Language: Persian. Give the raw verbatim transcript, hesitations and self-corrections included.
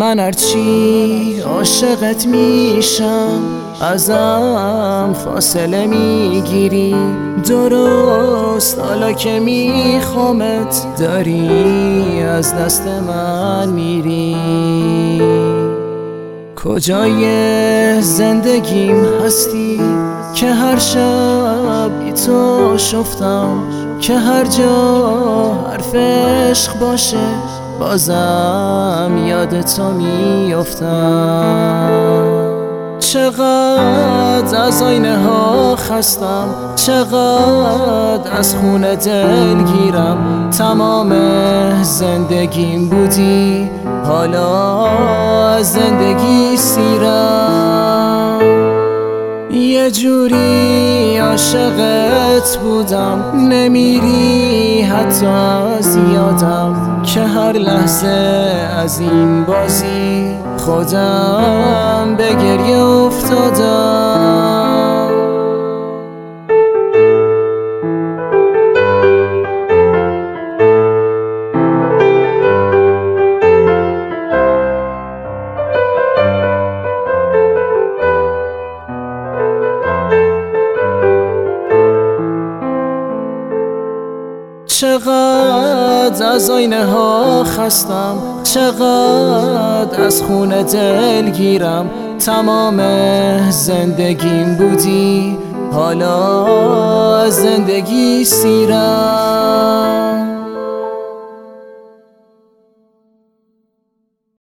من هرچی عاشقت میشم ازم فاصله میگیری، درست حالا که میخوامت داری از دست من میری. کجای زندگیم هستی که هر شب بی تو شفتم، که هر جا حرف عشق باشه بازم یاد تو میافتم. چقدر از آینه ها خستم، چقدر از خونه دلگیرم، تمام زندگیم بودی حالا از زندگی سیرم. یه جوری عاشقت بودم نمیری حتی از یادم، که هر لحظه از این بازی خودم به گریه افتادم. چقدر از آینه ها خستم، چقدر از خونه دلگیرم، تمام زندگیم بودی حالا از زندگی سیرم.